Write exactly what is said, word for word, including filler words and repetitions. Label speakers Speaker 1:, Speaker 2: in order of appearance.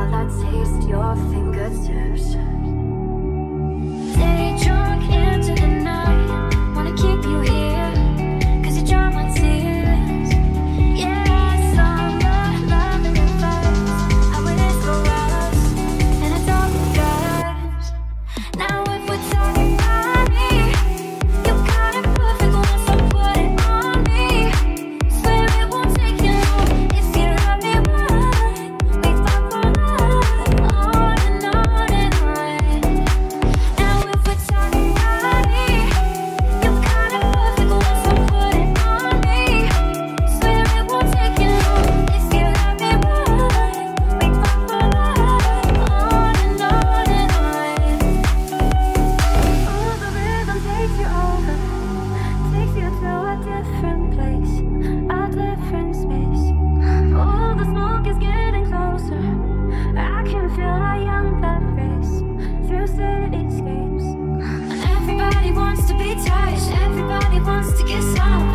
Speaker 1: while I taste your fingertips. Day drunk into the night, wanna keep you here, cause you dry my tears. Yeah, summer, love and advice, how it is for us, and it's all we got. Now if we're talking about me, you got it perfect, once I put it on me. Swear it won't take you long, if you love me right, we fight for love, on and on and on. Now if we're talking about me, you got it perfect, once I put it on me. Swear it won't take you long, if you love me right, we fight for love, on and on and on. Oh, the rhythm takes you over, takes you to a different place, a different space. Oh, the smoke is getting closer, I can feel our young blood race through cityscapes. Everybody wants to be touched, everybody wants to get some.